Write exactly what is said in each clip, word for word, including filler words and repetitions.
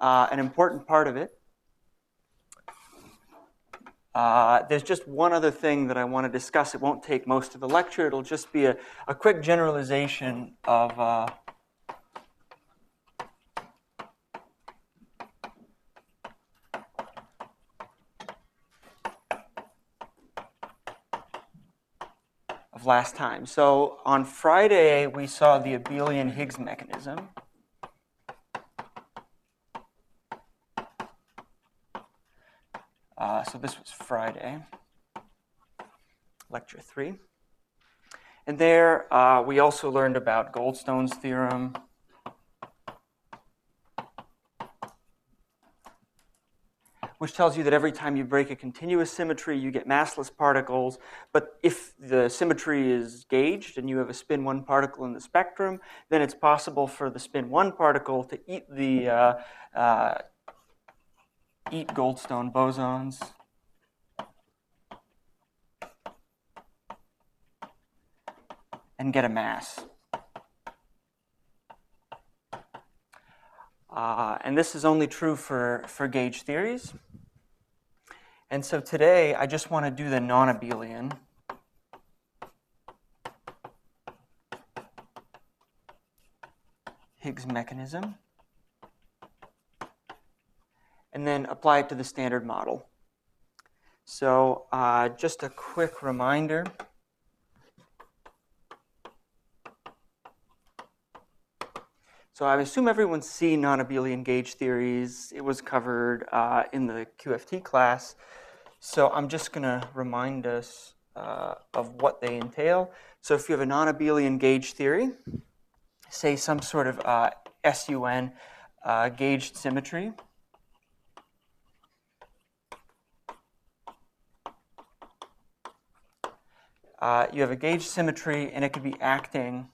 uh, an important part of it. Uh, there's just one other thing that I want to discuss. It won't take most of the lecture. It'll just be a, a quick generalization of uh, of last time. So on Friday, we saw the abelian Higgs mechanism. Uh, so this was Friday, lecture three. And there, uh, we also learned about Goldstone's theorem, which tells you that every time you break a continuous symmetry, you get massless particles. But if the symmetry is gauged and you have a spin one particle in the spectrum, then it's possible for the spin one particle to eat the uh, uh, eat Goldstone bosons. And get a mass. Uh, and this is only true for, for gauge theories. And so today, I just want to do the non-abelian. Higgs mechanism. And then apply it to the standard model. So uh, just a quick reminder. So I assume everyone's seen non-abelian gauge theories. It was covered uh, in the Q F T class. So I'm just going to remind us uh, of what they entail. So if you have a non-abelian gauge theory, say some sort of uh, S U N uh, gauged symmetry, uh, you have a gauge symmetry, and it could be acting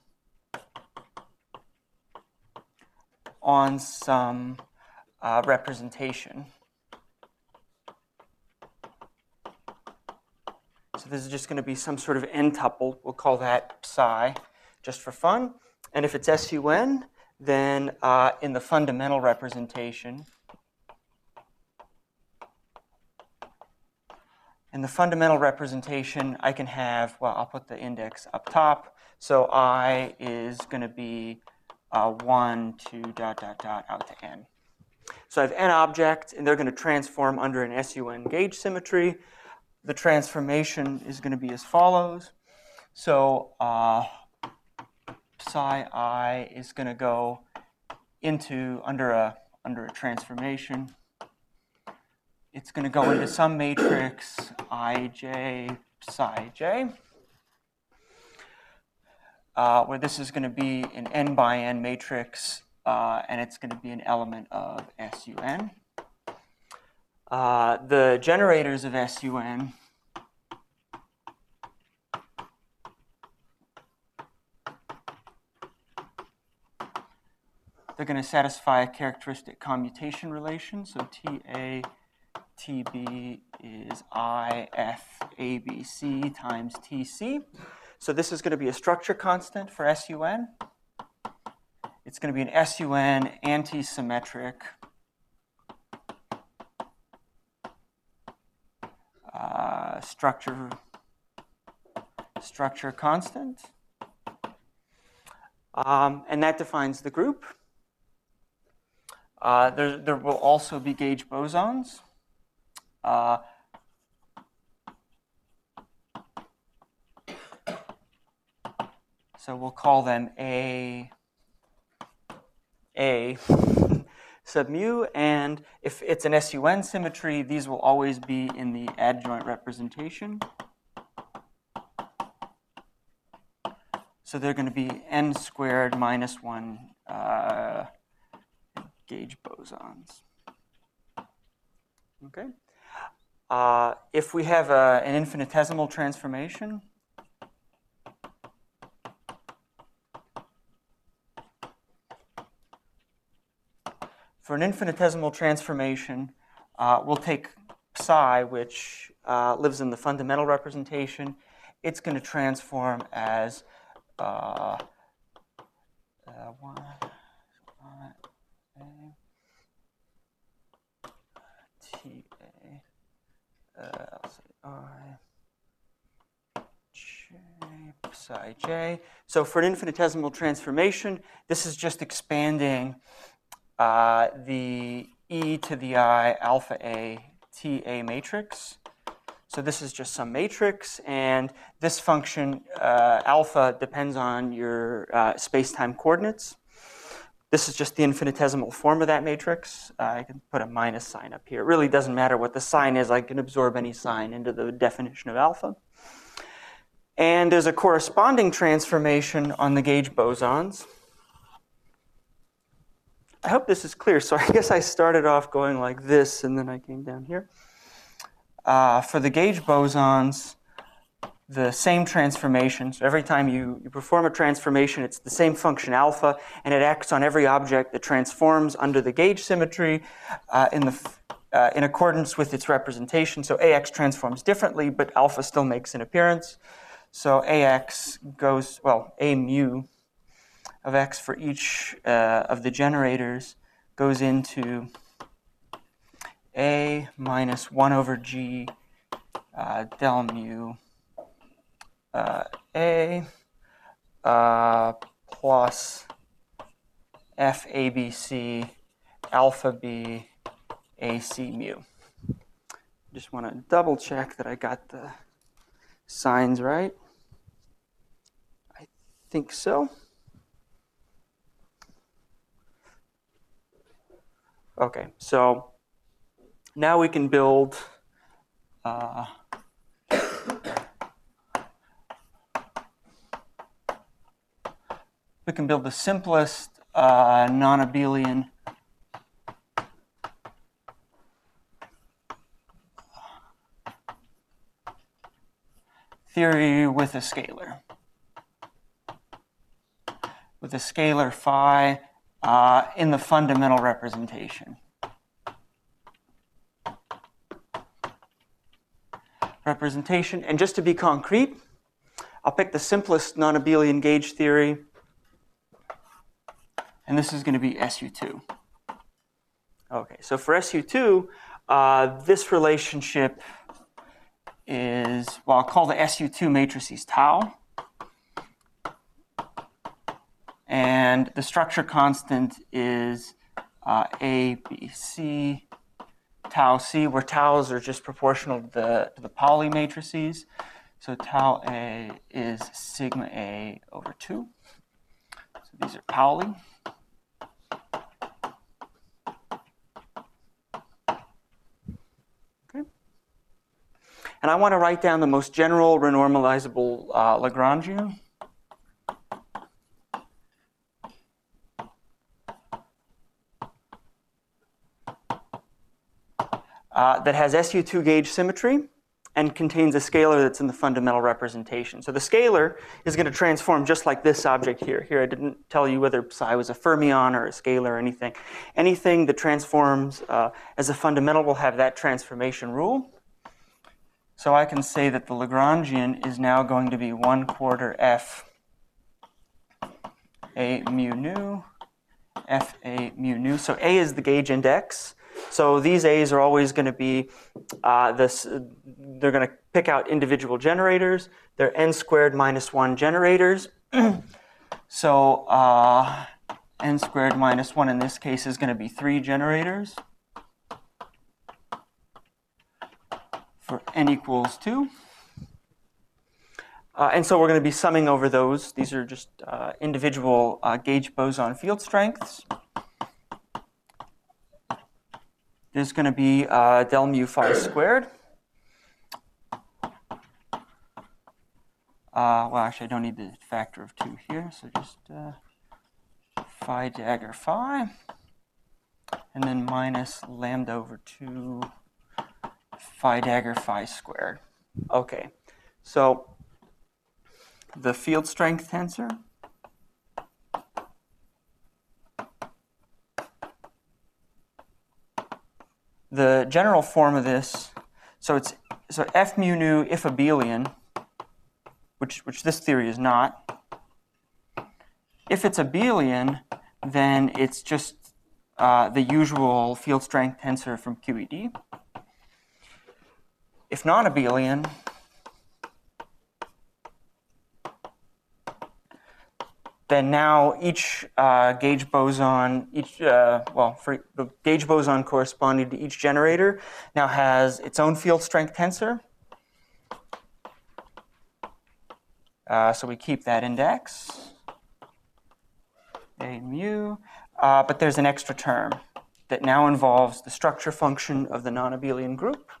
on some uh, representation. So this is just going to be some sort of n-tuple. We'll call that psi, just for fun. And if it's S U N, then uh, in the fundamental representation, in the fundamental representation, I can have, well, I'll put the index up top. So I is going to be uh, one, two, dot, dot, dot, out to n. So I have n objects, and they're going to transform under an S U N gauge symmetry. The transformation is going to be as follows. So uh, psi I is going to go into, under a, under a transformation. It's going to go into some matrix ij psi j, uh, where this is going to be an n by n matrix, uh, and it's going to be an element of S U N. Uh, the generators of S U N they're going to satisfy a characteristic commutation relation. So T A T B is I F A B C times T C. So this is going to be a structure constant for S U N. It's going to be an S U N anti-symmetric uh, structure structure constant. Um, and that defines the group. Uh, there, there will also be gauge bosons. Uh, so we'll call them A, A sub mu, and if it's an S U N symmetry, these will always be in the adjoint representation. So they're going to be n squared minus one uh, gauge bosons. Okay. Uh, if we have a, an infinitesimal transformation, for an infinitesimal transformation, uh, we'll take psi, which uh, lives in the fundamental representation. It's going to transform as uh, uh, one, one, T A, uh, I'll say I, J, psi J. So for an infinitesimal transformation, this is just expanding uh, the e to the I alpha A T A matrix. So this is just some matrix, and this function, uh, alpha, depends on your uh, space-time coordinates. This is just the infinitesimal form of that matrix. Uh, I can put a minus sign up here. It really doesn't matter what the sign is. I can absorb any sign into the definition of alpha. And there's a corresponding transformation on the gauge bosons. I hope this is clear. So I guess I started off going like this, and then I came down here. Uh, for the gauge bosons, the same transformation. So every time you, you perform a transformation, it's the same function alpha, and it acts on every object that transforms under the gauge symmetry uh, in, the, uh, in accordance with its representation. So A X transforms differently, but alpha still makes an appearance. So A X goes, well, A mu of X for each uh, of the generators goes into A minus one over G uh, del mu uh, A uh, plus F A B C alpha B A C mu. Just want to double check that I got the signs right. I think so. Okay, so now we can build uh, we can build the simplest uh, non-abelian theory with a scalar. With a scalar phi uh, in the fundamental representation. Representation, and just to be concrete, I'll pick the simplest non-abelian gauge theory, and this is going to be S U two. Okay, so for S U two, uh, this relationship is, well, I'll call the S U two matrices tau, and the structure constant is uh, A, B, C, tau C, where taus are just proportional to the, to the Pauli matrices. So tau A is sigma A over two. So these are Pauli. Okay. And I want to write down the most general renormalizable uh, Lagrangian. Uh, that has S U two gauge symmetry and contains a scalar that's in the fundamental representation. So the scalar is going to transform just like this object here. Here I didn't tell you whether psi was a fermion or a scalar or anything. Anything that transforms uh, as a fundamental will have that transformation rule. So I can say that the Lagrangian is now going to be one quarter F A mu nu, F A mu nu. So A is the gauge index. So these A's are always going to be, uh, this, they're going to pick out individual generators. They're n squared minus one generators. So uh, n squared minus one in this case is going to be three generators for n equals two. Uh, and so we're going to be summing over those. These are just uh, individual uh, gauge boson field strengths. There's going to be uh, del mu phi squared. Uh, well, actually, I don't need the factor of two here, so just uh, phi dagger phi, and then minus lambda over two phi dagger phi squared. Okay, so the field strength tensor. The general form of this, so it's so F mu nu if abelian, which which this theory is not. If it's abelian, then it's just uh, the usual field strength tensor from Q E D. If non-abelian, then now each uh, gauge boson, each uh, well, for the gauge boson corresponding to each generator now has its own field strength tensor. Uh, so we keep that index, A mu, uh, but there's an extra term that now involves the structure function of the non-abelian group.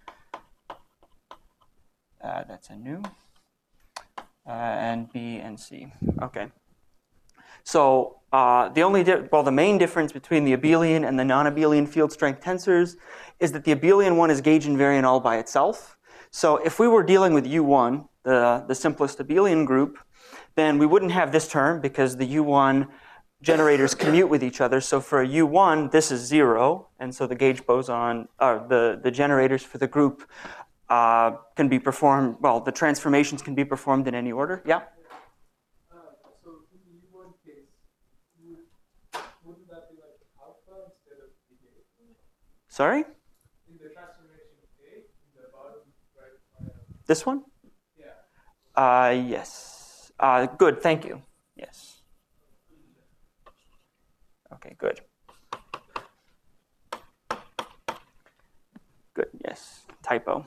Uh, that's a nu, uh, and B and C. Okay. So uh, the only di- well, the main difference between the abelian and the non-abelian field strength tensors is that the abelian one is gauge invariant all by itself. So if we were dealing with U one, the, the simplest abelian group, then we wouldn't have this term because the U one generators commute with each other. So for a U one, this is zero, and so the gauge boson, or the, the generators for the group uh, can be performed, well, the transformations can be performed in any order. Yeah? Uh, so in the U one case, would, wouldn't that be like alpha instead of beta? Sorry? In the transformation A, in the bottom right. Uh, This one? yeah. Uh, yes. Uh, good, thank you. Yes. Okay, good. Good, yes. Typo.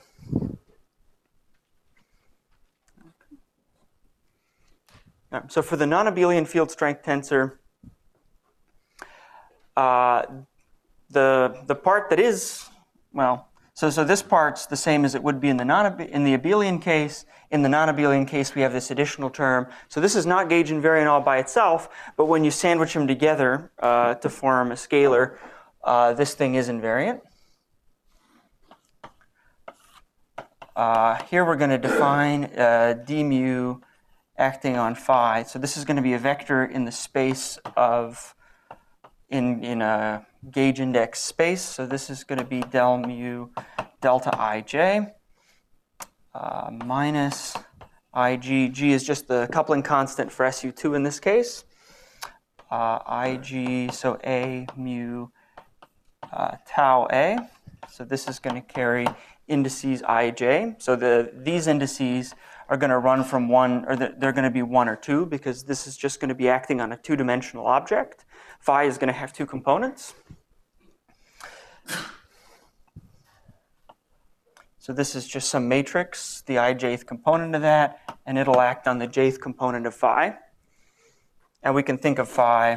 Okay. So for the non-abelian field strength tensor, uh, the the part that is, well, so so this part's the same as it would be in the non in the abelian case. In the non-abelian case, we have this additional term. So this is not gauge invariant all by itself, but when you sandwich them together uh, to form a scalar, uh, this thing is invariant. Uh, here we're going to define uh, d mu acting on phi. So this is going to be a vector in the space of, in, in a gauge index space. So this is going to be del mu delta ij uh, minus ig. G is just the coupling constant for S U two in this case. Uh, ig, so a mu uh, tau a. So this is going to carry indices ij. So the these indices are going to run from one, or they're going to be one or two, because this is just going to be acting on a two-dimensional object. Phi is going to have two components. So this is just some matrix, the ijth component of that, and it'll act on the jth component of phi. And we can think of phi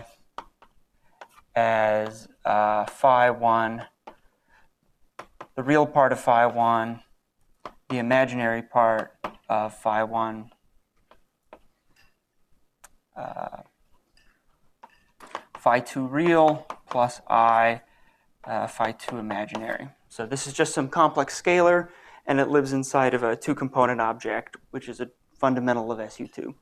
as uh, phi one, the real part of phi one, the imaginary part of phi one, uh, phi two real plus I, uh, phi two imaginary. So this is just some complex scalar, and it lives inside of a two-component object, which is a fundamental of S U two.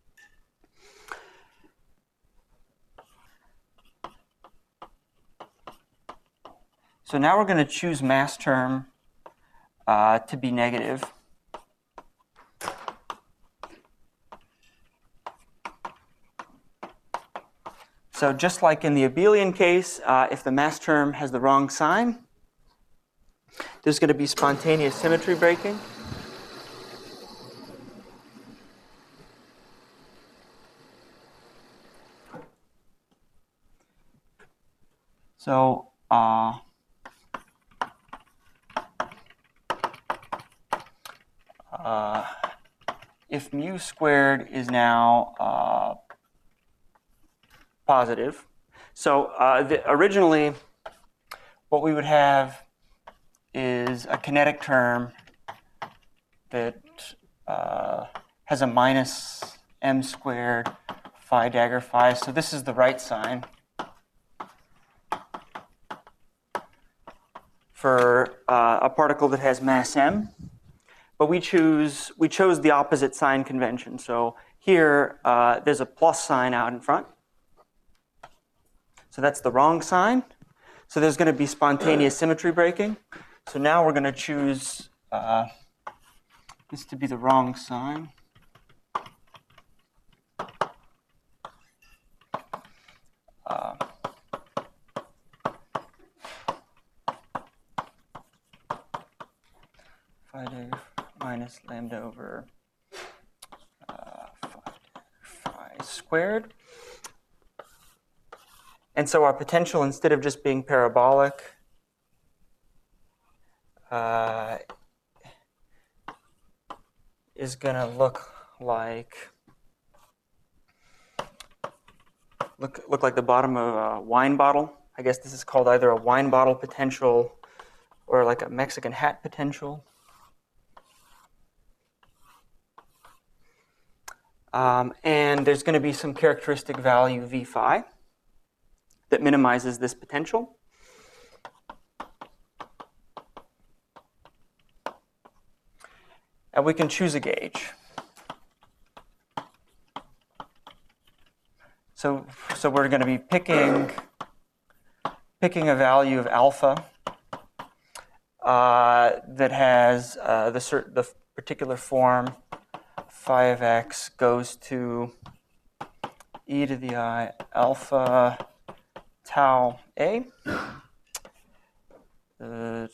So now we're going to choose mass term uh, to be negative. So just like in the abelian case, uh, if the mass term has the wrong sign, there's going to be spontaneous symmetry breaking. So uh, uh, if mu squared is now uh, positive, so uh, the, originally what we would have is a kinetic term that uh, has a minus m squared phi dagger phi. So this is the right sign for uh, a particle that has mass m. But we choose we chose the opposite sign convention. So here uh, there's a plus sign out in front. So that's the wrong sign. So there's going to be spontaneous symmetry breaking. So now we're going to choose uh, this to be the wrong sign. Uh, if phi dagger minus lambda over uh, phi dagger phi squared. And so our potential, instead of just being parabolic, uh, is going to look like look look like the bottom of a wine bottle. I guess this is called either a wine bottle potential or like a Mexican hat potential. Um, and there's going to be some characteristic value V phi that minimizes this potential. And we can choose a gauge. So, so we're going to be picking, picking a value of alpha uh, that has uh, the, cert the particular form phi of x goes to e to the I alpha tau a. Uh,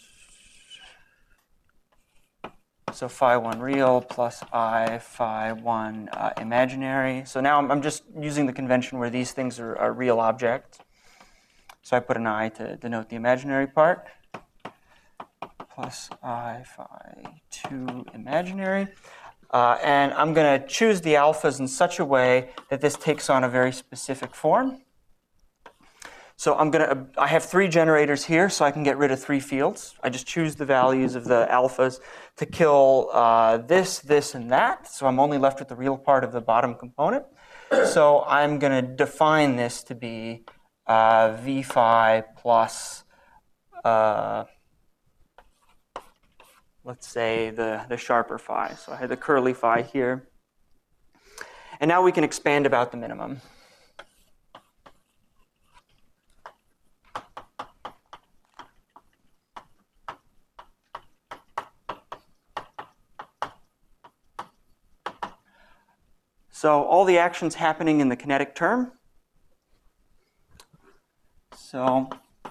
so phi one real plus I phi one uh, imaginary. So now I'm, I'm just using the convention where these things are, are real objects. So I put an I to denote the imaginary part. Plus I phi two imaginary. Uh, and I'm going to choose the alphas in such a way that this takes on a very specific form. So I'm going to, I have three generators here, so I can get rid of three fields. I just choose the values of the alphas to kill uh, this, this, and that. So I'm only left with the real part of the bottom component. So I'm going to define this to be uh, V phi plus, uh, let's say, the, the sharper phi. So I had the curly phi here. And now we can expand about the minimum. So all the actions happening in the kinetic term. So,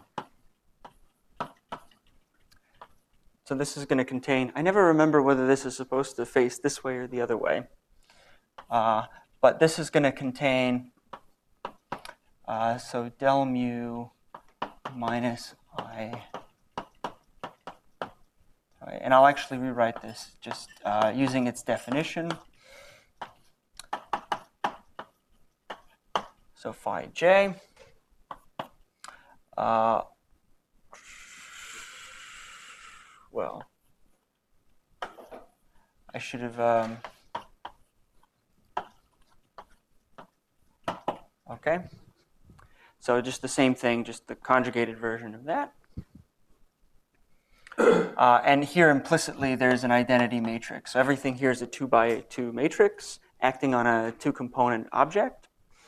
so this is going to contain, I never remember whether this is supposed to face this way or the other way. Uh, but this is going to contain, uh, so del mu minus I. And I'll actually rewrite this just uh, using its definition. So phi j. Uh, well, I should have, um, okay. So just the same thing, just the conjugated version of that. Uh, and here implicitly there's an identity matrix. So everything here is a two by two matrix acting on a two component object.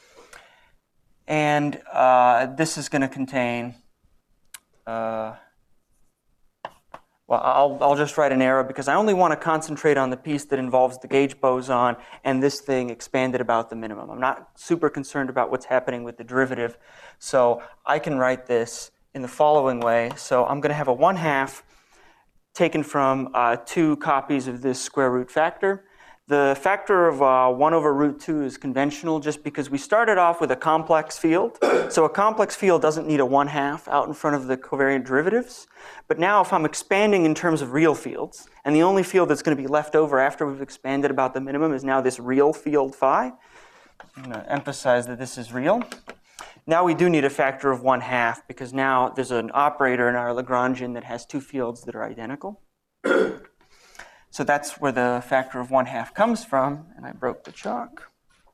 And uh, this is going to contain, uh, well, I'll, I'll just write an arrow because I only want to concentrate on the piece that involves the gauge boson and this thing expanded about the minimum. I'm not super concerned about what's happening with the derivative. So I can write this in the following way. So I'm going to have a one half taken from uh, two copies of this square root factor. The factor of uh, one over root two is conventional just because we started off with a complex field. So a complex field doesn't need a one half out in front of the covariant derivatives. But now if I'm expanding in terms of real fields, and the only field that's going to be left over after we've expanded about the minimum is now this real field phi. I'm going to emphasize that this is real. Now we do need a factor of one half because now there's an operator in our Lagrangian that has two fields that are identical. So that's where the factor of one half comes from, and I broke the chalk.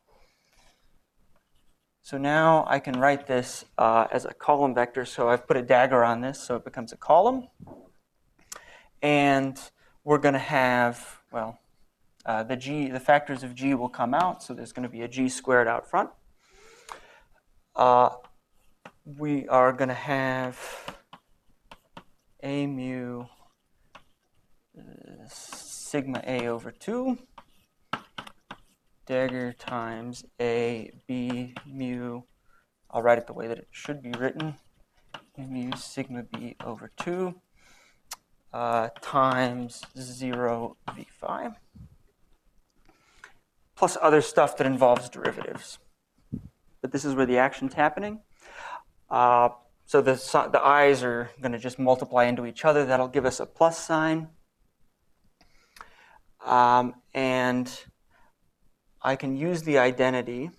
So now I can write this uh, as a column vector. So I've put a dagger on this, so it becomes a column. And we're going to have, well, uh, the g, the factors of g will come out, so there's going to be a g squared out front. Uh, we are going to have a mu uh, sigma a over two, dagger times a b mu, I'll write it the way that it should be written, mu sigma b over two, uh, times zero v phi, plus other stuff that involves derivatives. But this is where the action's happening. Uh, so the, the i's are going to just multiply into each other. That'll give us a plus sign. Um, and I can use the identity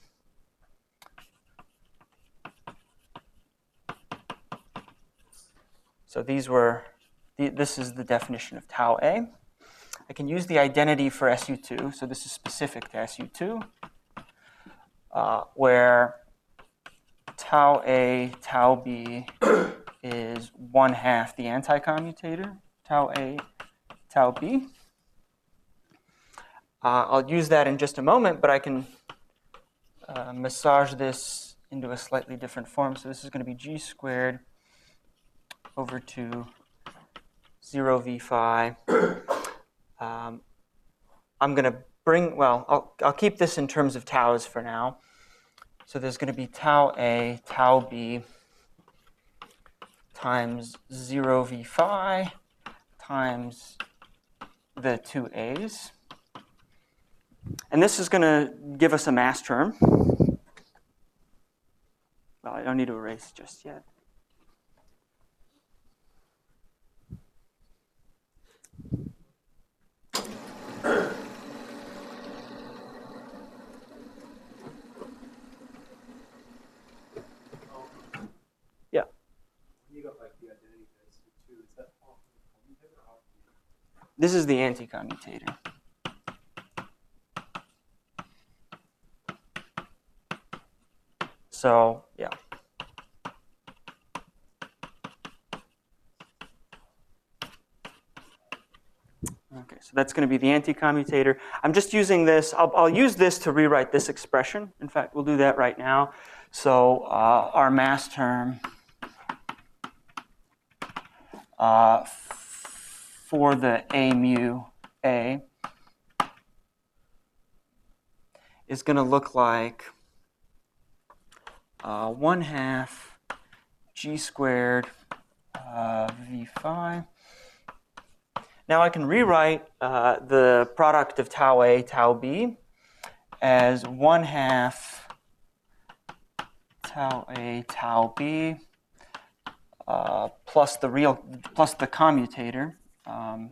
So these were, the, this is the definition of tau A. I can use the identity for S U two, so this is specific to S U two, uh, where tau A, tau B is one half the anti-commutator, tau A, tau B. Uh, I'll use that in just a moment, but I can uh, massage this into a slightly different form. So this is going to be g squared over two zero v phi. Um, I'm going to bring, well, I'll, I'll keep this in terms of taus for now. So there's going to be tau A, tau B times zero v phi times the two A's. And this is going to give us a mass term. Well, I don't need to erase just yet. Yeah. You got like the identity for S U two. Is that half the commutator or half the? This is the anti-commutator. So, yeah. Okay, so that's going to be the anti-commutator. I'm just using this. I'll, I'll use this to rewrite this expression. In fact, we'll do that right now. So uh, our mass term uh, for the A mu A is going to look like uh, one half g squared uh, v phi. Now I can rewrite uh, the product of tau A, tau B as one half tau A, tau B uh, plus the real plus the commutator. Um,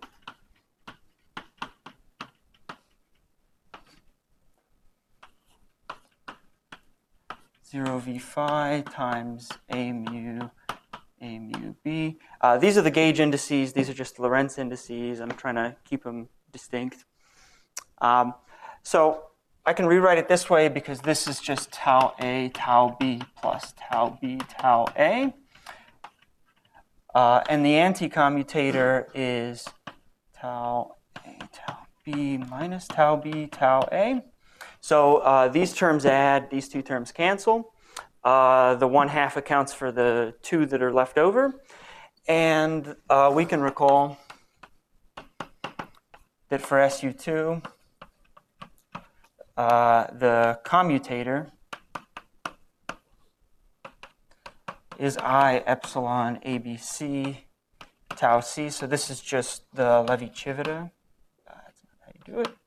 zero v phi times A mu A mu B. Uh, these are the gauge indices. These are just Lorentz indices. I'm trying to keep them distinct. Um, so I can rewrite it this way because this is just tau A, tau B plus tau B, tau A. Uh, and the anti-commutator is tau A, tau B minus tau B, tau A. So uh, these terms add, these two terms cancel. Uh, the one half accounts for the two that are left over. And uh, we can recall that for S U two, uh, the commutator is I epsilon A B C tau C. So this is just the Levi-Civita. Uh, that's not how you do it.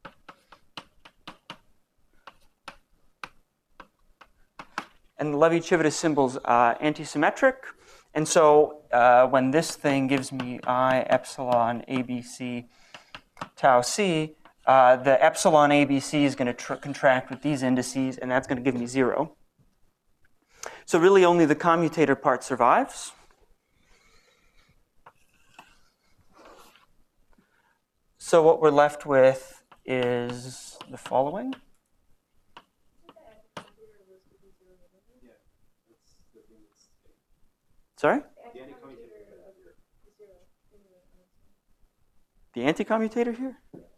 And the Levi-Civita symbol's uh, antisymmetric. And so uh, when this thing gives me I epsilon A B C tau C, uh, the epsilon A B C is going to contract with these indices, and that's going to give me zero. So really only the commutator part survives. So what we're left with is the following. Sorry? The anti-commutator here?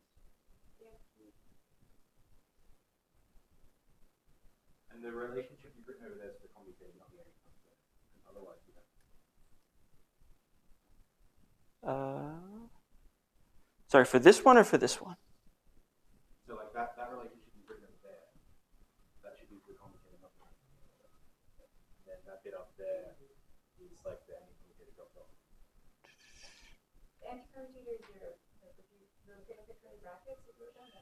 And the relationship you've written over there is the commutator, not the anti-commutator. Otherwise, you don't. Uh, sorry, for this one or for this one? So like that, that relationship you've written over there, that should be the commutator, not the anti-commutator. And then that bit up there is like the anti-commutator dropped off. anti-commutator is zero. Like if you rotate the curly brackets, it goes down.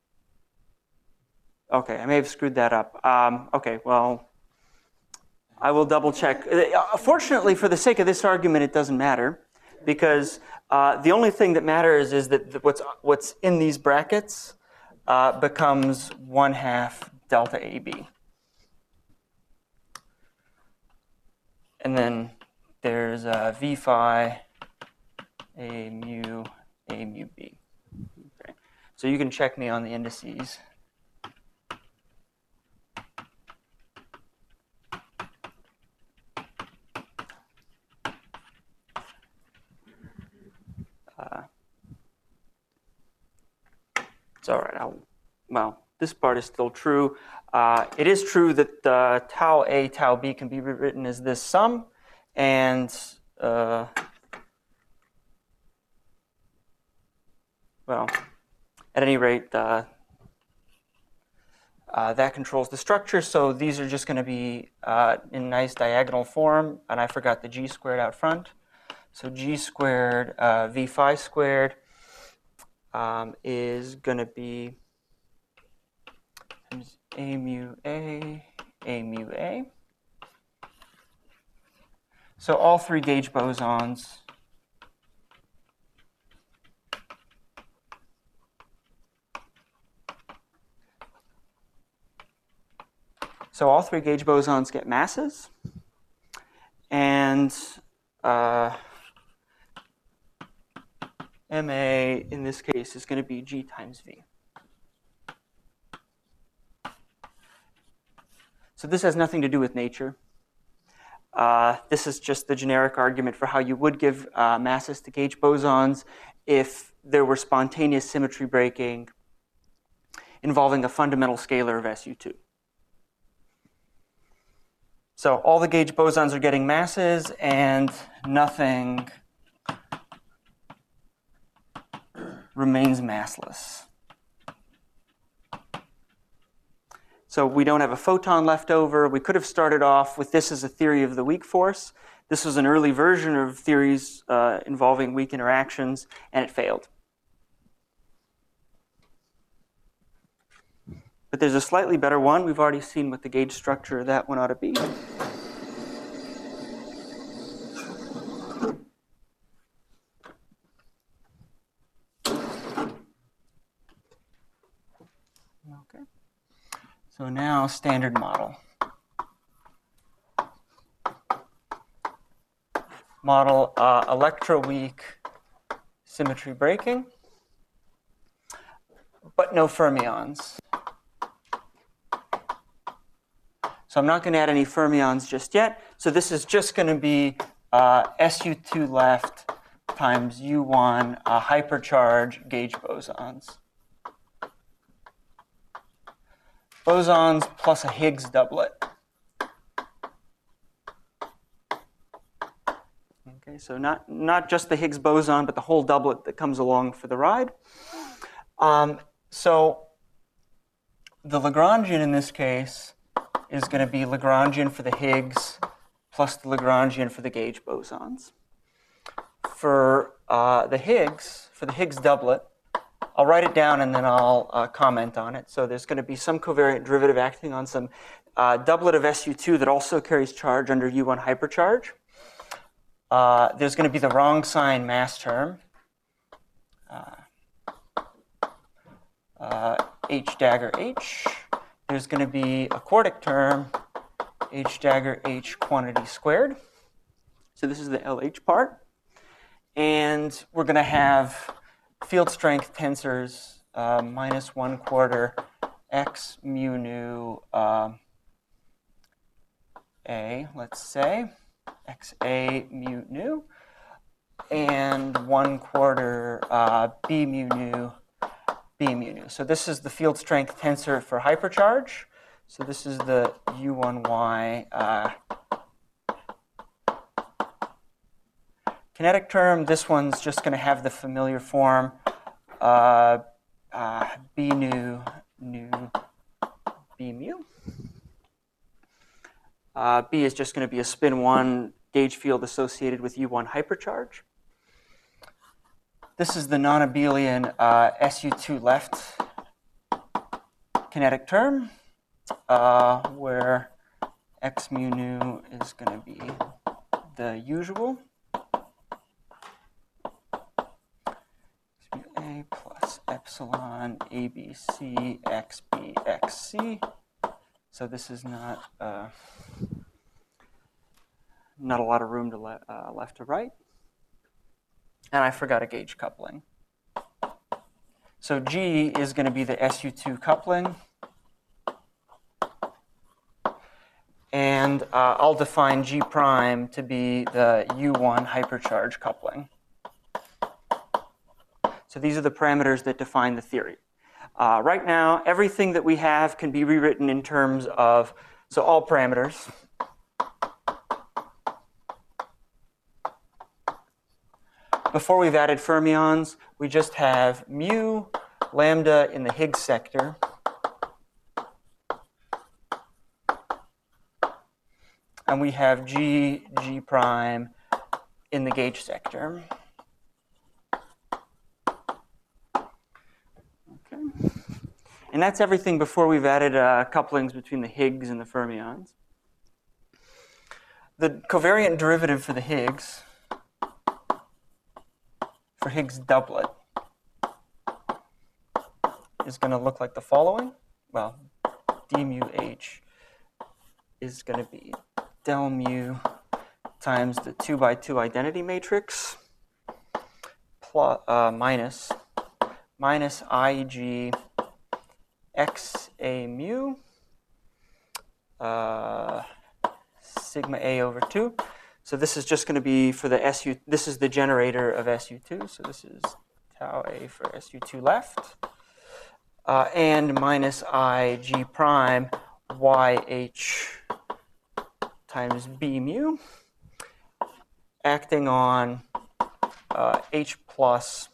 Okay, I may have screwed that up. Um, okay, well, I will double check. Uh, fortunately, for the sake of this argument, it doesn't matter, because uh, the only thing that matters is that what's what's in these brackets uh, becomes one half delta A B. And then there's uh, V phi A mu A mu B. Okay. So you can check me on the indices. Uh, it's all right. I'll, well, this part is still true. Uh, it is true that uh, tau A, tau B can be rewritten as this sum, and uh, well, at any rate, uh, uh, that controls the structure. So these are just going to be uh, in nice diagonal form, and I forgot the g squared out front. So g squared uh, v phi squared um, is going to be a mu a, a mu a. So all three gauge bosons So all three gauge bosons get masses, and uh, M A in this case is going to be G times V. So this has nothing to do with nature. Uh, this is just the generic argument for how you would give uh, masses to gauge bosons if there were spontaneous symmetry breaking involving a fundamental scalar of S U two. So all the gauge bosons are getting masses, and nothing remains massless. So we don't have a photon left over. We could have started off with this as a theory of the weak force. This was an early version of theories uh, involving weak interactions, and it failed. But there's a slightly better one. We've already seen what the gauge structure of that one ought to be. Okay. So now standard model. Model uh, electroweak symmetry breaking, but no fermions. So I'm not going to add any fermions just yet. So this is just going to be uh, S U two left times U one uh, hypercharge gauge bosons. Bosons plus a Higgs doublet. Okay, so not, not just the Higgs boson, but the whole doublet that comes along for the ride. Um, so the Lagrangian in this case is going to be Lagrangian for the Higgs plus the Lagrangian for the gauge bosons. For uh, the Higgs, for the Higgs doublet, I'll write it down and then I'll uh, comment on it. So there's going to be some covariant derivative acting on some uh, doublet of S U two that also carries charge under U one hypercharge. Uh, there's going to be the wrong sign mass term, uh, uh, H dagger H. There's going to be a quartic term, H dagger H quantity squared. So this is the L H part. And we're going to have field strength tensors uh, minus one quarter x mu nu uh, A, let's say, xa mu nu, and one quarter uh, b mu nu b mu nu. So this is the field strength tensor for hypercharge. So this is the U one Y uh, kinetic term. This one's just going to have the familiar form uh, uh, b nu nu b mu. Uh, B is just going to be a spin one gauge field associated with U one hypercharge. This is the non-abelian uh, S U two left kinetic term, uh, where x mu nu is going to be the usual. A plus epsilon A B C X B X C. So this is not uh, not a lot of room to le uh, left to right. And I forgot a gauge coupling. So G is going to be the S U two coupling. And uh, I'll define G prime to be the U one hypercharge coupling. So these are the parameters that define the theory. Uh, right now, everything that we have can be rewritten in terms of, so all parameters. Before we've added fermions, we just have mu, lambda in the Higgs sector. And we have G, G prime in the gauge sector. Okay. And that's everything before we've added uh, couplings between the Higgs and the fermions. The covariant derivative for the Higgs, for Higgs doublet, is going to look like the following. Well, d mu h is going to be del mu times the two by two identity matrix plus, uh, minus minus Ig x a mu uh, sigma a over two. So this is just going to be for the S U, this is the generator of S U two. So this is tau a for S U two left. Uh, and minus I G prime Y H times B mu, acting on uh, H plus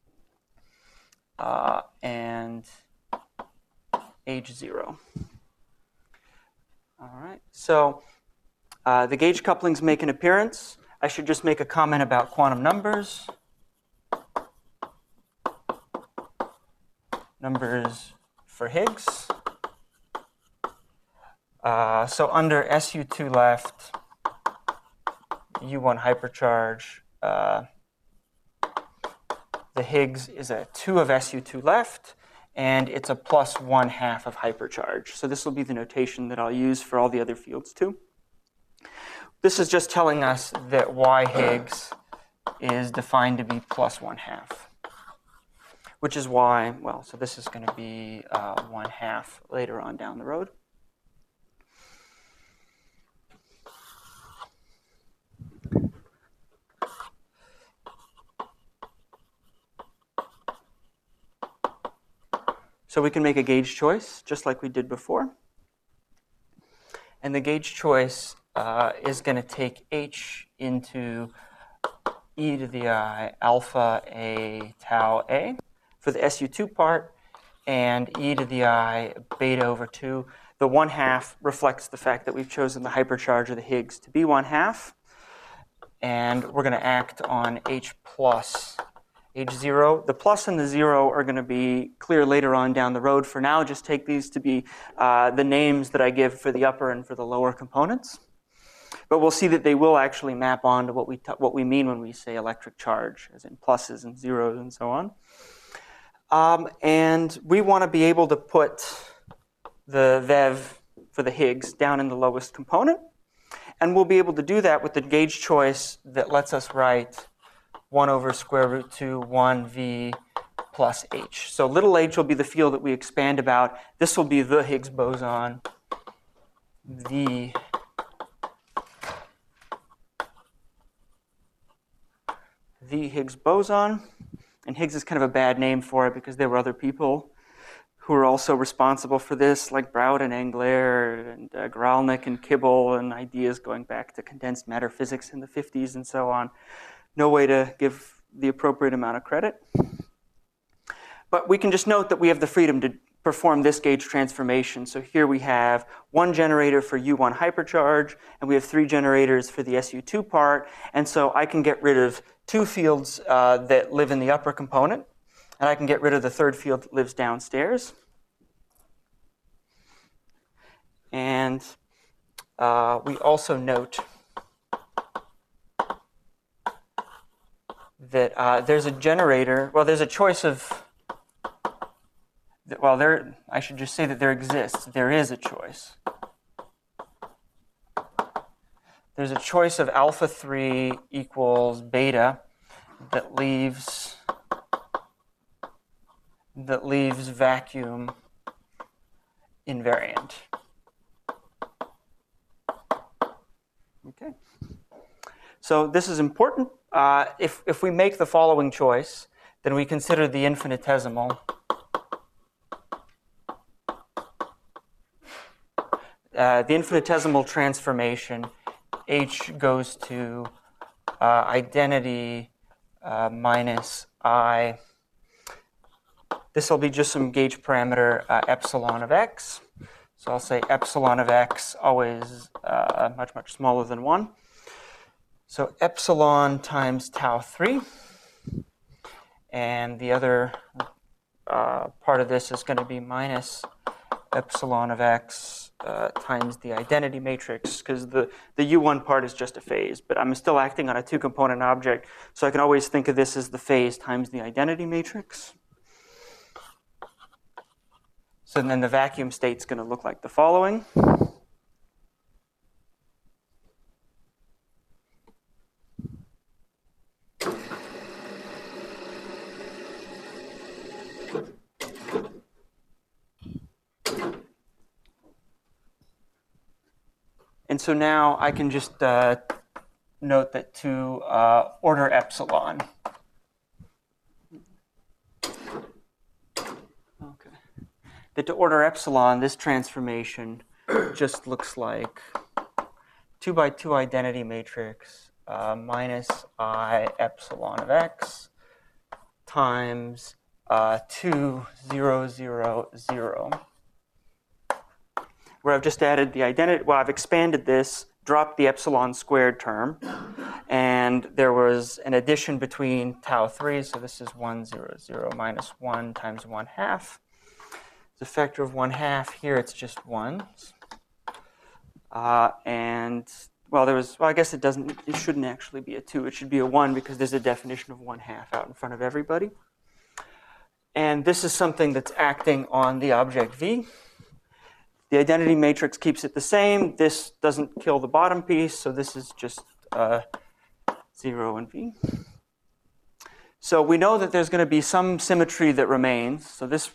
uh, and H zero. All right, so uh, the gauge couplings make an appearance. I should just make a comment about quantum numbers. Numbers for Higgs. Uh, so under S U two left, U one hypercharge, uh, the Higgs is a two of S U two left, and it's a plus one half of hypercharge. So this will be the notation that I'll use for all the other fields too. This is just telling us that Y Higgs is defined to be plus one half, which is why, well, so this is going to be uh, one half later on down the road. So we can make a gauge choice, just like we did before. And the gauge choice uh, is going to take H into e to the I alpha a tau a for the S U two part, and e to the I beta over two. The one half reflects the fact that we've chosen the hypercharge of the Higgs to be one half. And we're going to act on H plus H zero. The plus and the zero are going to be clear later on down the road. For now, just take these to be uh, the names that I give for the upper and for the lower components. But we'll see that they will actually map on to what we, what we mean when we say electric charge, as in pluses and zeros and so on. Um, and we want to be able to put the V E V for the Higgs down in the lowest component. And we'll be able to do that with the gauge choice that lets us write one over square root two, one V plus H. So little h will be the field that we expand about. This will be the Higgs boson, the the Higgs boson. And Higgs is kind of a bad name for it because there were other people who were also responsible for this, like Brout and Engler and uh, Gralnick and Kibble, and ideas going back to condensed matter physics in the fifties and so on. No way to give the appropriate amount of credit. But we can just note that we have the freedom to perform this gauge transformation. So here we have one generator for U one hypercharge, and we have three generators for the S U two part. And so I can get rid of two fields uh, that live in the upper component, and I can get rid of the third field that lives downstairs. And uh, we also note that uh, there's a generator, well, there's a choice of, well, there, I should just say that there exists, there is a choice. There's a choice of alpha three equals beta that leaves, that leaves vacuum invariant. Okay. So this is important. Uh, if, if we make the following choice, then we consider the infinitesimal. Uh, the infinitesimal transformation, H goes to uh, identity uh, minus I. This will be just some gauge parameter uh, epsilon of x. So I'll say epsilon of x always uh, much, much smaller than one. So epsilon times tau three. And the other uh, part of this is going to be minus epsilon of x uh, times the identity matrix, because the, the U one part is just a phase, but I'm still acting on a two-component object, so I can always think of this as the phase times the identity matrix. So then the vacuum state's going to look like the following. And so now I can just uh, note that to uh, order epsilon. Okay. That to order epsilon, this transformation just looks like two by two identity matrix uh, minus I epsilon of x times uh, two, zero, zero, zero. Where I've just added the identity, well, I've expanded this, dropped the epsilon squared term, and there was an addition between tau three, so this is one, zero, zero minus one times one half. It's a factor of one half. Here it's just one. Uh, and, well, there was, well, I guess it doesn't, it shouldn't actually be a two. It should be a one because there's a definition of one half out in front of everybody. And this is something that's acting on the object V. The identity matrix keeps it the same. This doesn't kill the bottom piece, so this is just uh, zero and V. So we know that there's going to be some symmetry that remains. So this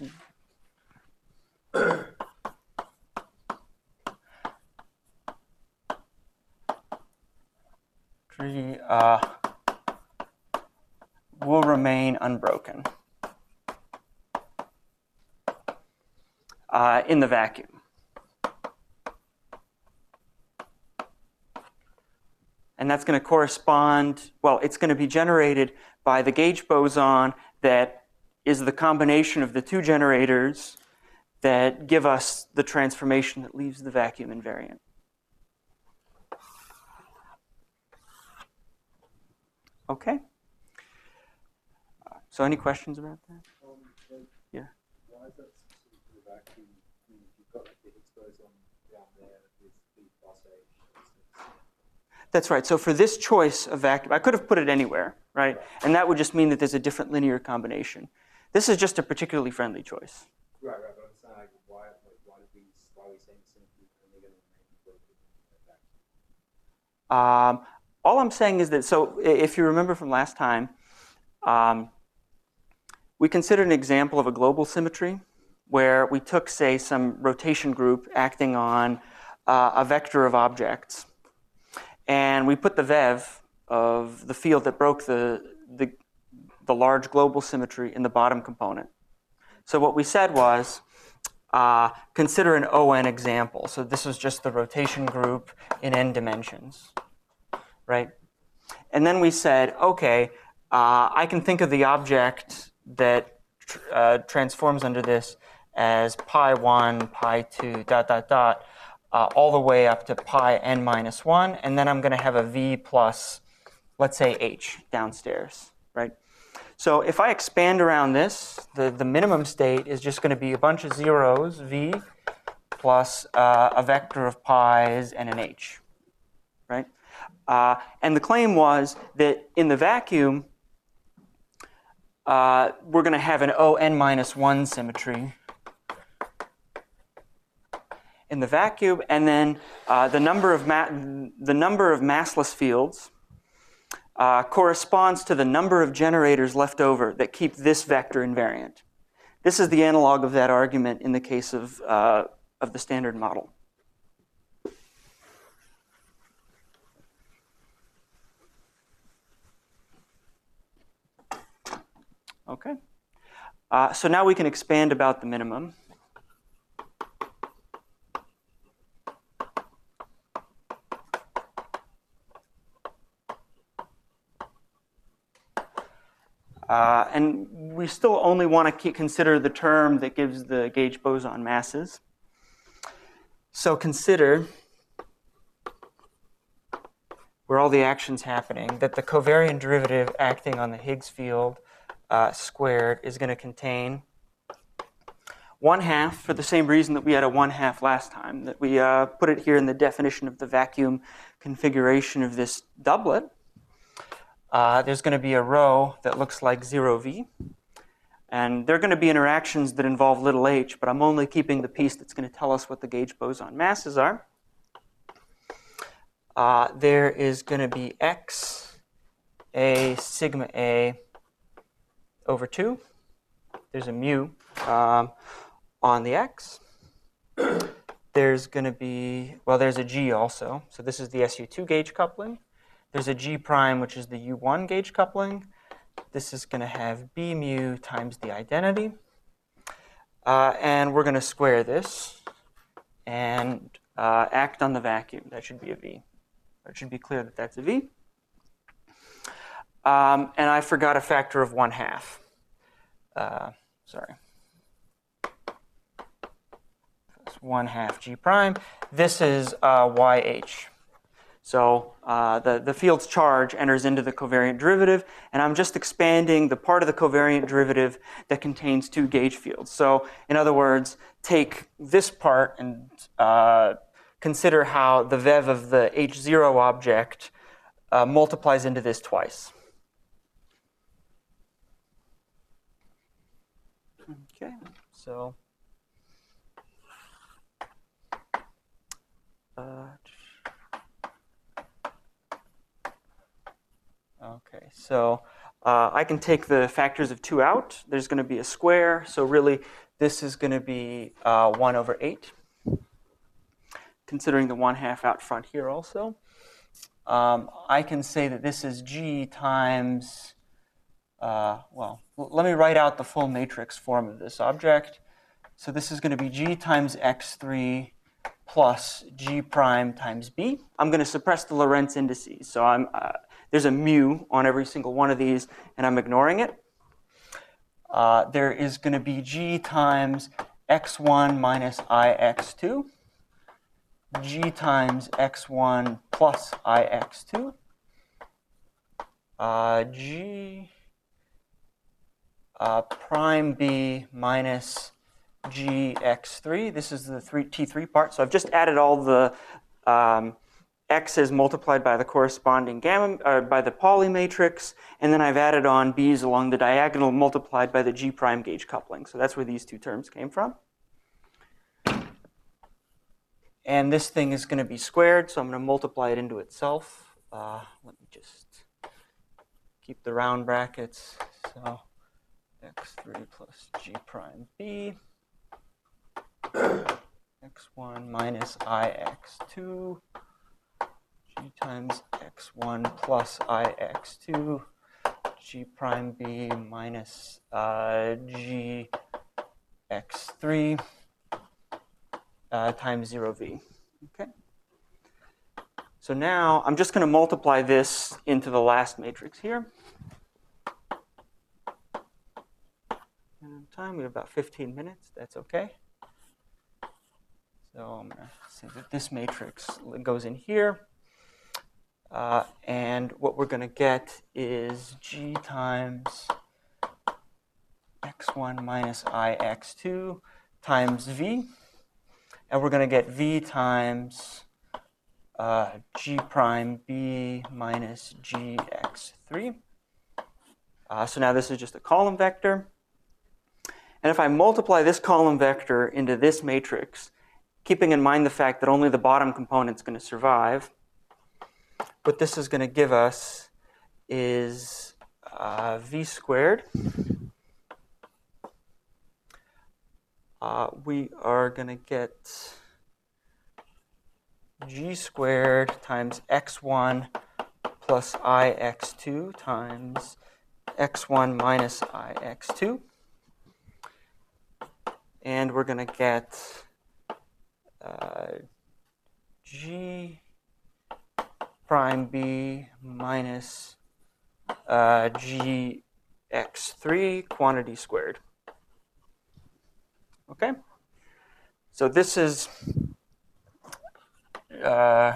tree uh, will remain unbroken uh, in the vacuum. And that's going to correspond, well, it's going to be generated by the gauge boson that is the combination of the two generators that give us the transformation that leaves the vacuum invariant. Okay? So any questions about that? Um, like, Yeah. why is that specific to the vacuum? I mean, if you've got like the Higgs boson down there with B plus H. That's right. So for this choice of vacuum, I could have put it anywhere, right? And that would just mean that there's a different linear combination. This is just a particularly friendly choice. Right, right. But I'm saying, like, why, like, why did we, why are we saying symmetry is only going to remain broken in the vacuum? Um, all I'm saying is that, so if you remember from last time, um, we considered an example of a global symmetry where we took, say, some rotation group acting on uh, a vector of objects. And we put the V E V of the field that broke the, the, the large global symmetry in the bottom component. So what we said was, uh, consider an O N example. So this was just the rotation group in n dimensions, right? And then we said, okay, uh, I can think of the object that tr uh, transforms under this as pi one, pi two, dot, dot, dot, uh, all the way up to pi n minus one, and then I'm going to have a v plus let's say H downstairs, right? So if I expand around this, the, the minimum state is just going to be a bunch of zeros, V, plus uh, a vector of pi's and an H, right? Uh, and the claim was that in the vacuum, uh, we're going to have an O n minus one symmetry in the vacuum, and then uh, the number of ma the number of massless fields uh, corresponds to the number of generators left over that keep this vector invariant. This is the analog of that argument in the case of uh, of the standard model. Okay. Uh, so now we can expand about the minimum. Uh, and we still only want to consider the term that gives the gauge boson masses. So consider where all the action's happening, that the covariant derivative acting on the Higgs field uh, squared is going to contain one half for the same reason that we had a one half last time, that we uh, put it here in the definition of the vacuum configuration of this doublet. Uh, there's going to be a row that looks like zero V. And there are going to be interactions that involve little h, but I'm only keeping the piece that's going to tell us what the gauge boson masses are. Uh, there is going to be x, a sigma a over two. There's a mu um, on the x. There's going to be, well, there's a g also. So this is the S U two gauge coupling. There's a g prime, which is the U one gauge coupling. This is going to have b mu times the identity. Uh, and we're going to square this and uh, act on the vacuum. That should be a v. It should be clear that that's a v. Um, and I forgot a factor of one half. Uh, sorry. That's one half g prime. This is uh, Y H. So uh, the, the field's charge enters into the covariant derivative, and I'm just expanding the part of the covariant derivative that contains two gauge fields. So in other words, take this part and uh, consider how the V E V of the H zero object uh, multiplies into this twice. Okay, so uh, Okay, so uh, I can take the factors of two out. There's going to be a square, so really this is going to be uh, one over eight, considering the one half out front here also. Um, I can say that this is g times, uh, well, let me write out the full matrix form of this object. So this is going to be g times x three plus g prime times b. I'm going to suppress the Lorentz indices, so I'm uh, there's a mu on every single one of these, and I'm ignoring it. Uh, there is going to be g times x one minus I x two, g times x one plus I x two, uh, g uh, prime b minus g x three. This is the three, T three part. So I've just added all the um, x's multiplied by the corresponding gamma, uh, by the Pauli matrix, and then I've added on b's along the diagonal multiplied by the g prime gauge coupling. So that's where these two terms came from. And this thing is going to be squared, so I'm going to multiply it into itself. Uh, let me just keep the round brackets. So x three plus g prime b, x one minus I x two, g times x one plus I x two, g prime b minus uh, g x three uh, times zero v. Okay. So now I'm just going to multiply this into the last matrix here. And time, we have about fifteen minutes. That's okay. So I'm going to say that this matrix goes in here. Uh, and what we're going to get is g times x one minus I x two times v. And we're going to get v times uh, g prime b minus g x three. Uh, so now this is just a column vector. And if I multiply this column vector into this matrix, keeping in mind the fact that only the bottom component is going to survive, what this is going to give us is uh, v squared. Uh, we are going to get g squared times x one plus I x two times x one minus I x two. And we're going to get uh, g prime b minus uh, g x three quantity squared. Okay? So this is uh,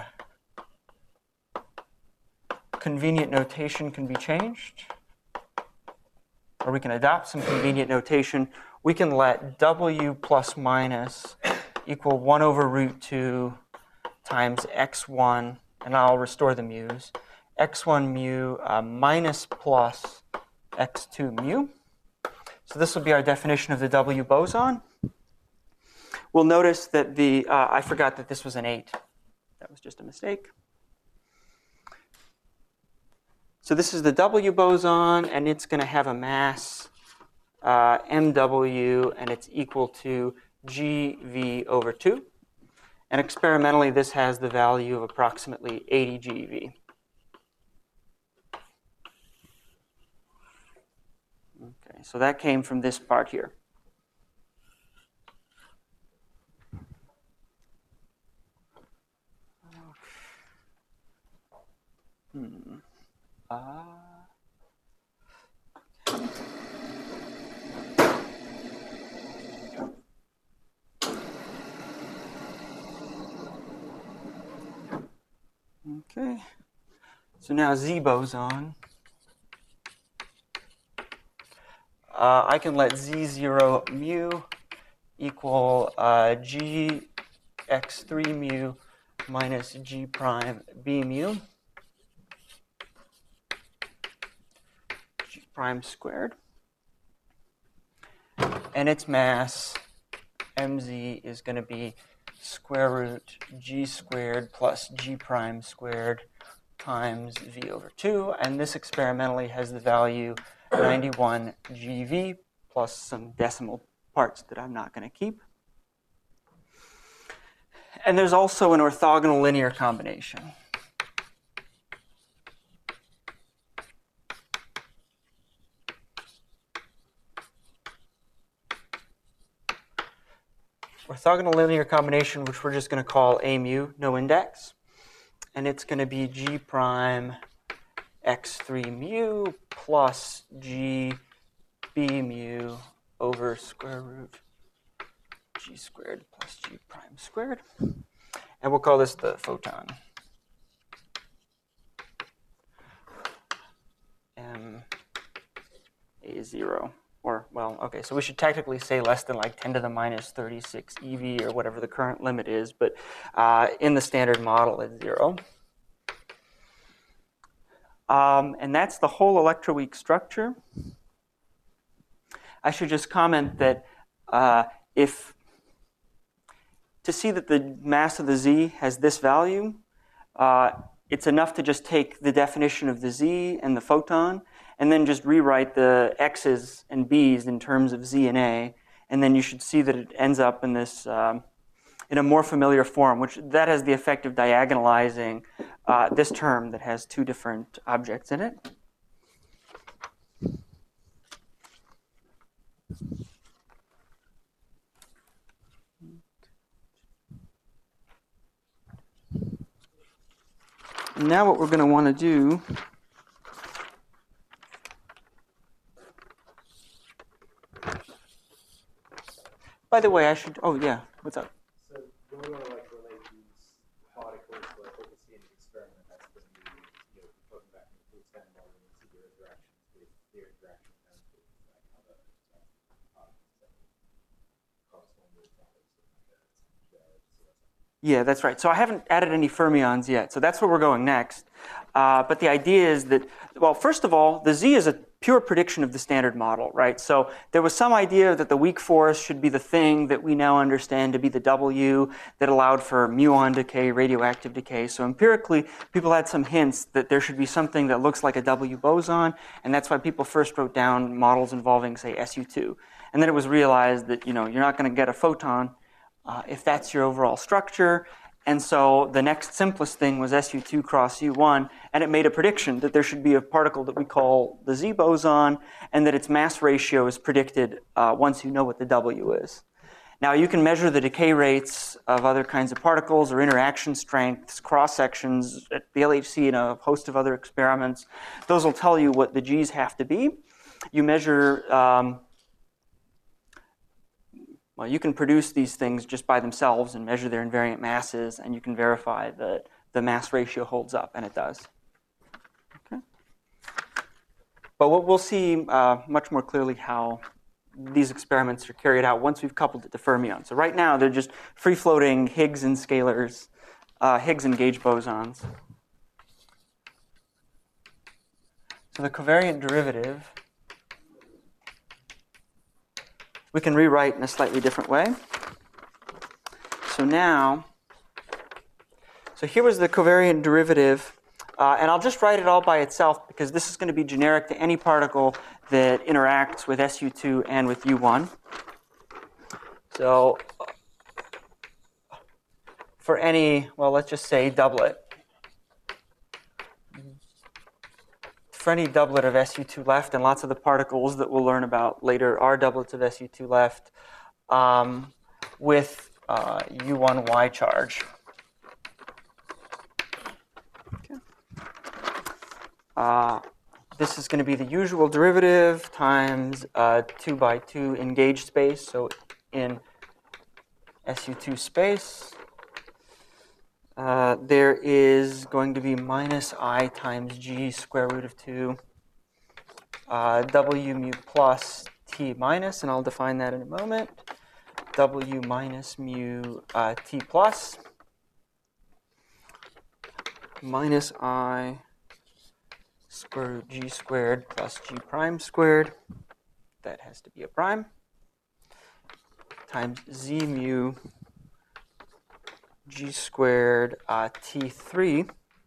convenient notation can be changed, or we can adopt some convenient notation. We can let w plus minus equal one over root two times x one, and I'll restore the mu's, x one mu uh, minus plus x two mu. So this will be our definition of the W boson. We'll notice that the, uh, I forgot that this was an eight. That was just a mistake. So this is the W boson, and it's going to have a mass uh, M W, and it's equal to G V over two. And experimentally, this has the value of approximately eighty G V. Okay, so that came from this part here. Hmm. Uh, okay. So now Z boson. Uh, I can let Z zero mu equal uh, G x three mu minus G prime B mu. G prime squared. And its mass, mz, is going to be square root g squared plus g prime squared times v over two. And this experimentally has the value ninety-one G V plus some decimal parts that I'm not going to keep. And there's also an orthogonal linear combination. Orthogonal linear combination, which we're just going to call A mu, no index. And it's going to be G prime x three mu plus G B mu over square root G squared plus G prime squared. And we'll call this the photon. M A zero. Or, well, okay, so we should technically say less than like ten to the minus thirty-six E V or whatever the current limit is, but uh, in the standard model, it's zero. Um, and that's the whole electroweak structure. I should just comment that uh, if, to see that the mass of the Z has this value, uh, it's enough to just take the definition of the Z and the photon, and then just rewrite the X's and B's in terms of Z and A, and then you should see that it ends up in this, um, in a more familiar form, which that has the effect of diagonalizing uh, this term that has two different objects in it. Now what we're going to want to do by the way, I should, oh yeah, what's up? So when we want to like relate these particles to like what we see in the experiment, that's going to be Yeah, that's right. So I haven't added any fermions yet. So that's where we're going next. Uh, but the idea is that, well, first of all, the Z is a pure prediction of the standard model, right? So there was some idea that the weak force should be the thing that we now understand to be the W that allowed for muon decay, radioactive decay. So empirically, people had some hints that there should be something that looks like a W boson, and that's why people first wrote down models involving, say, S U two. And then it was realized that, you know, you're not going to get a photon uh, if that's your overall structure. And so the next simplest thing was S U two cross U one, and it made a prediction that there should be a particle that we call the Z boson, and that its mass ratio is predicted uh, once you know what the W is. Now you can measure the decay rates of other kinds of particles or interaction strengths, cross-sections at the L H C and a host of other experiments. Those will tell you what the G's have to be. You measure um, Well, you can produce these things just by themselves and measure their invariant masses, and you can verify that the mass ratio holds up, and it does. Okay. But we'll, we'll see uh, much more clearly how these experiments are carried out once we've coupled it to fermions. So right now, they're just free-floating Higgs and scalars, uh, Higgs and gauge bosons. So the covariant derivative we can rewrite in a slightly different way. So now, so here was the covariant derivative, uh, and I'll just write it all by itself because this is going to be generic to any particle that interacts with S U two and with U one. So for any, well, let's just say doublet. For any doublet of S U two left, and lots of the particles that we'll learn about later are doublets of S U two left, um, with uh, U one Y charge. Okay. Uh, this is going to be the usual derivative times uh, two by two in gauge space, so in S U two space. Uh, there is going to be minus I times G square root of two, uh, W mu plus T minus, and I'll define that in a moment, W minus mu uh, T plus, minus I square root G squared plus G prime squared, that has to be a prime, times Z mu G squared uh, T three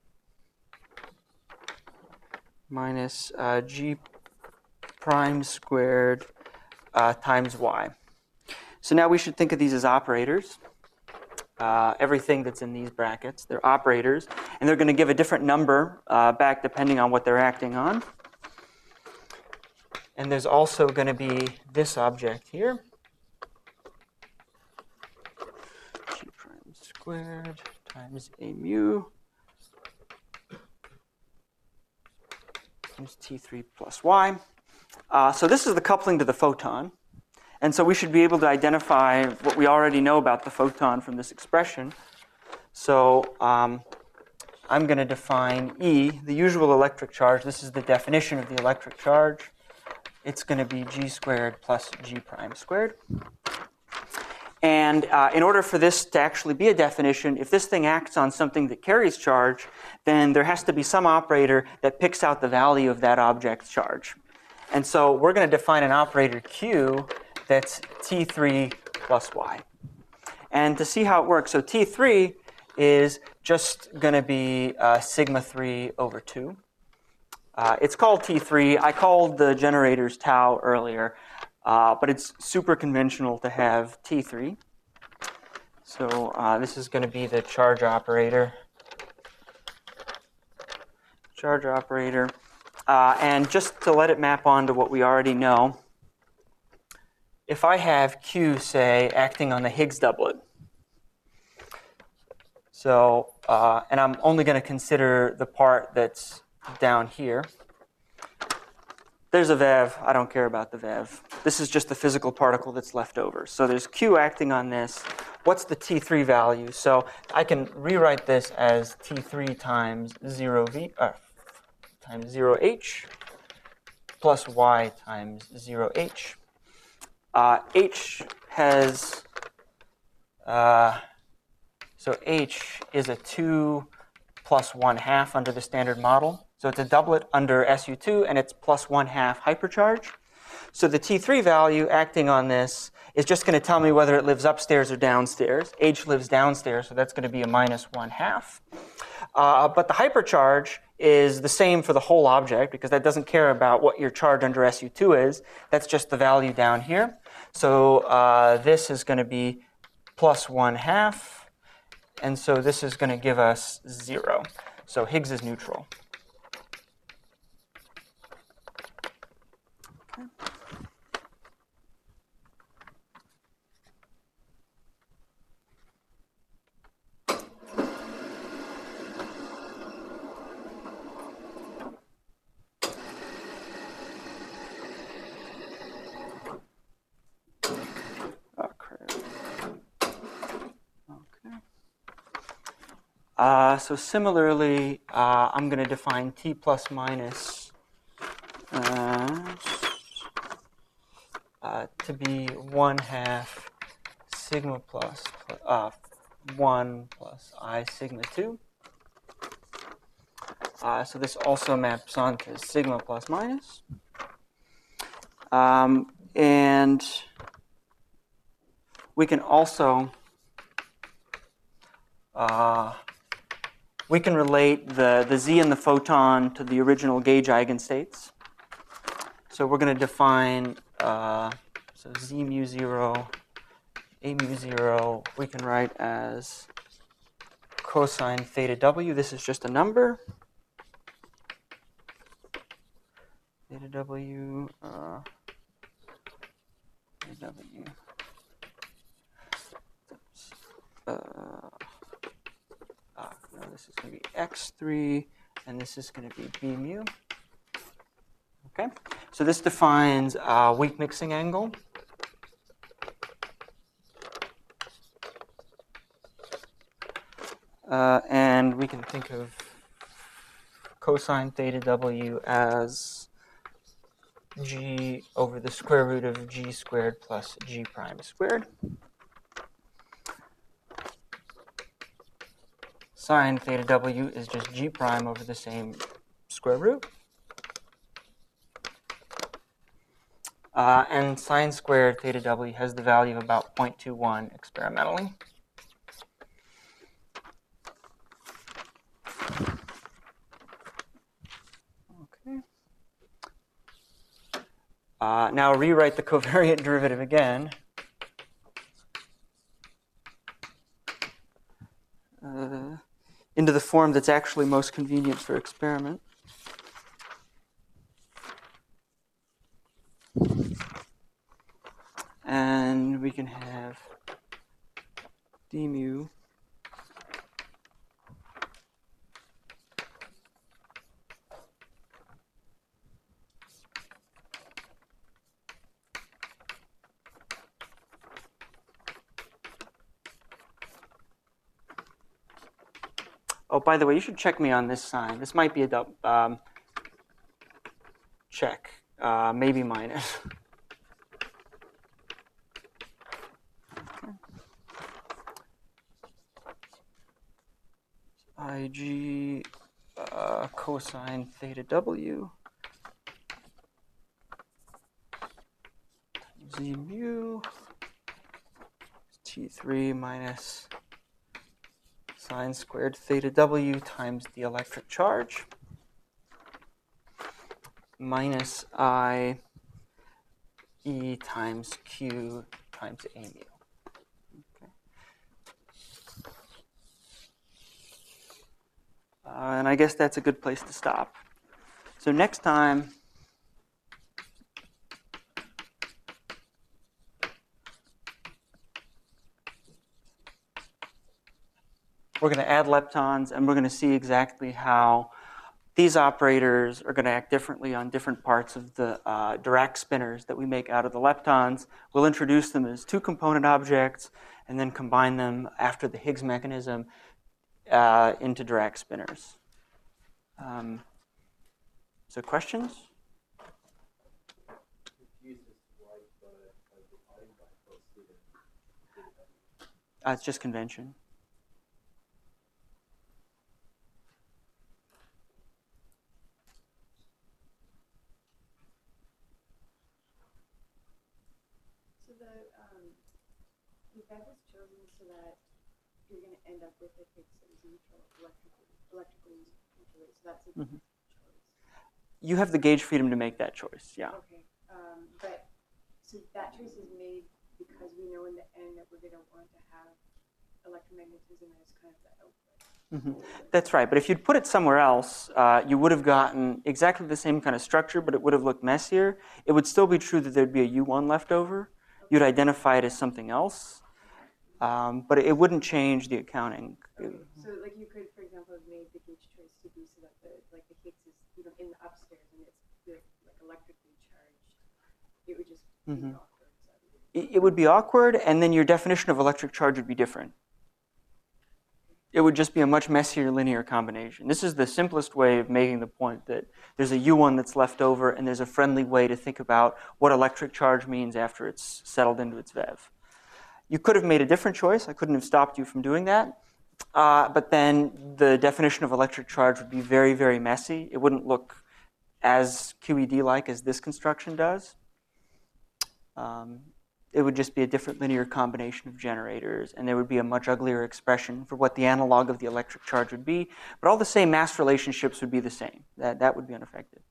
minus uh, G prime squared uh, times Y. So now we should think of these as operators. Uh, everything that's in these brackets, they're operators, and they're going to give a different number uh, back depending on what they're acting on. And there's also going to be this object here. Squared times a mu times T three plus Y. Uh, so this is the coupling to the photon. And so we should be able to identify what we already know about the photon from this expression. So um, I'm going to define E, the usual electric charge. This is the definition of the electric charge. It's going to be G squared plus G prime squared. And uh, in order for this to actually be a definition, if this thing acts on something that carries charge, then there has to be some operator that picks out the value of that object's charge. And so we're going to define an operator Q that's T three plus Y. And to see how it works, so T three is just going to be uh, sigma three over two. Uh, it's called T three. I called the generators tau earlier. Uh, but it's super conventional to have T three. So uh, this is going to be the charge operator. Charge operator. Uh, and just to let it map onto what we already know, if I have Q, say, acting on the Higgs doublet, so, uh, and I'm only going to consider the part that's down here. There's a V E V. I don't care about the V E V. This is just the physical particle that's left over. So there's Q acting on this. What's the T three value? So I can rewrite this as T three times zero V uh, times zero H plus Y times zero H. uh, H has, uh, so H is a two plus one half under the standard model. So it's a doublet under S U two, and it's plus one half hypercharge. So the T three value acting on this is just going to tell me whether it lives upstairs or downstairs. H lives downstairs, so that's going to be a minus one half. Uh, but the hypercharge is the same for the whole object because that doesn't care about what your charge under S U two is. That's just the value down here. So uh, this is going to be plus one half, and so this is going to give us zero. So Higgs is neutral. Okay. Uh, so similarly, uh, I'm going to define T plus minus uh, uh, to be one half sigma plus uh, one plus I sigma two. Uh, so this also maps onto sigma plus minus. Um, and we can also uh, we can relate the, the z and the photon to the original gauge eigenstates. So we're going to define uh, so z mu zero, a mu zero, we can write as cosine theta w. This is just a number. Theta w, uh, theta w. Uh, ah, no, this is going to be x three, and this is going to be b mu. Okay, so this defines a weak mixing angle. Uh, and we can think of cosine theta w as g over the square root of g squared plus g prime squared. Sine theta w is just g prime over the same square root. Uh, and sine squared theta w has the value of about zero point two one experimentally. Okay. Uh, now rewrite the covariant derivative again. Uh, into the form that's actually most convenient for experiment. And we can have d mu Oh, by the way, you should check me on this sign. This might be a double um, check, uh, maybe minus. I g uh, cosine theta w z mu t three minus sine squared theta w times the electric charge minus I e times q times a mu. Okay. Uh, and I guess that's a good place to stop. So next time, we're going to add leptons, and we're going to see exactly how these operators are going to act differently on different parts of the uh, Dirac spinners that we make out of the leptons. We'll introduce them as two-component objects and then combine them after the Higgs mechanism uh, into Dirac spinners. Um, so questions? Uh, it's just convention. So the, um, the bed was chosen so that you're gonna end up with a Higgs that is neutral, electrical, electrically neutral, so that's a Mhm. choice. You have the gauge freedom to make that choice, yeah. Okay, um, but, so that choice is made because we know in the end that we're gonna want to have electromagnetism as kind of the output. Mm-hmm. That's right, but if you'd put it somewhere else, uh, you would have gotten exactly the same kind of structure, but it would have looked messier. It would still be true that there'd be a U one left over. You'd identify it as something else, um, but it wouldn't change the accounting. Okay, so like you could, for example, have made the gauge choice to be so that the like the Higgs is, you know, in the upstairs and it's like, like electrically charged. It would just Mm-hmm. be awkward. So. It, it would be awkward, and then your definition of electric charge would be different. It would just be a much messier linear combination. This is the simplest way of making the point that there's a U one that's left over, and there's a friendly way to think about what electric charge means after it's settled into its V E V. You could have made a different choice. I couldn't have stopped you from doing that. Uh, but then the definition of electric charge would be very, very messy. It wouldn't look as Q E D-like as this construction does. Um, it would just be a different linear combination of generators, and there would be a much uglier expression for what the analog of the electric charge would be. But all the same mass relationships would be the same. That, that would be unaffected.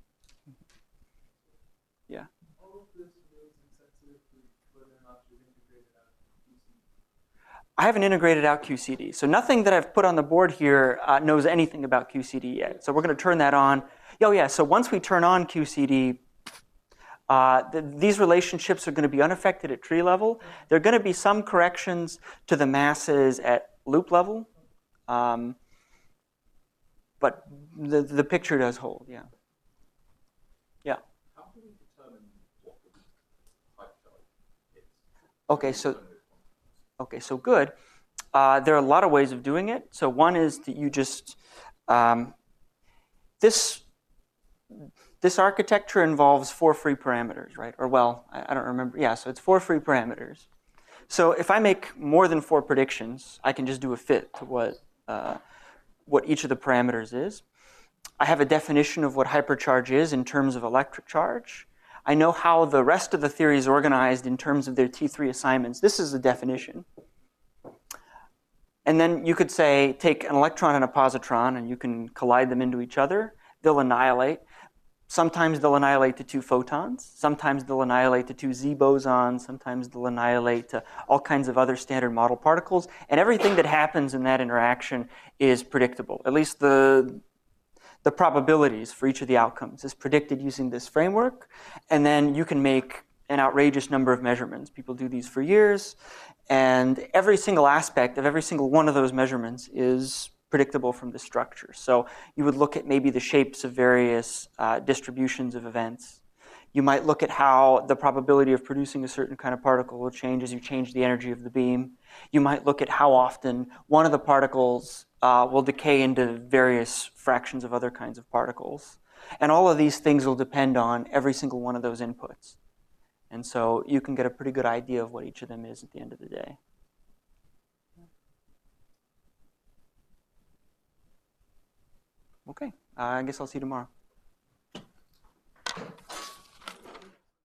Yeah? All of this remains insensitive to whether or not you've integrated out Q C D. I haven't integrated out Q C D. So nothing that I've put on the board here uh, knows anything about Q C D yet. So we're going to turn that on. Oh, yeah, so once we turn on Q C D, Uh, th these relationships are going to be unaffected at tree level. There are going to be some corrections to the masses at loop level, um, but the, the picture does hold, yeah. Yeah. How do we determine what the height charge is? Okay, so, okay, so good. Uh, there are a lot of ways of doing it. So one is that you just, um, this, This architecture involves four free parameters, right? Or well, I, I don't remember. Yeah, so it's four free parameters. So if I make more than four predictions, I can just do a fit to what, uh, what each of the parameters is. I have a definition of what hypercharge is in terms of electric charge. I know how the rest of the theory is organized in terms of their T three assignments. This is the definition. And then you could say, take an electron and a positron, and you can collide them into each other. They'll annihilate. Sometimes they'll annihilate to two photons. Sometimes they'll annihilate to two Z bosons. Sometimes they'll annihilate to all kinds of other standard model particles. And everything that happens in that interaction is predictable. At least the, the probabilities for each of the outcomes is predicted using this framework. And then you can make an outrageous number of measurements. People do these for years. And every single aspect of every single one of those measurements is predictable from the structure. So you would look at maybe the shapes of various uh, distributions of events. You might look at how the probability of producing a certain kind of particle will change as you change the energy of the beam. You might look at how often one of the particles uh, will decay into various fractions of other kinds of particles. And all of these things will depend on every single one of those inputs. And so you can get a pretty good idea of what each of them is at the end of the day. Okay, uh, I guess I'll see you tomorrow.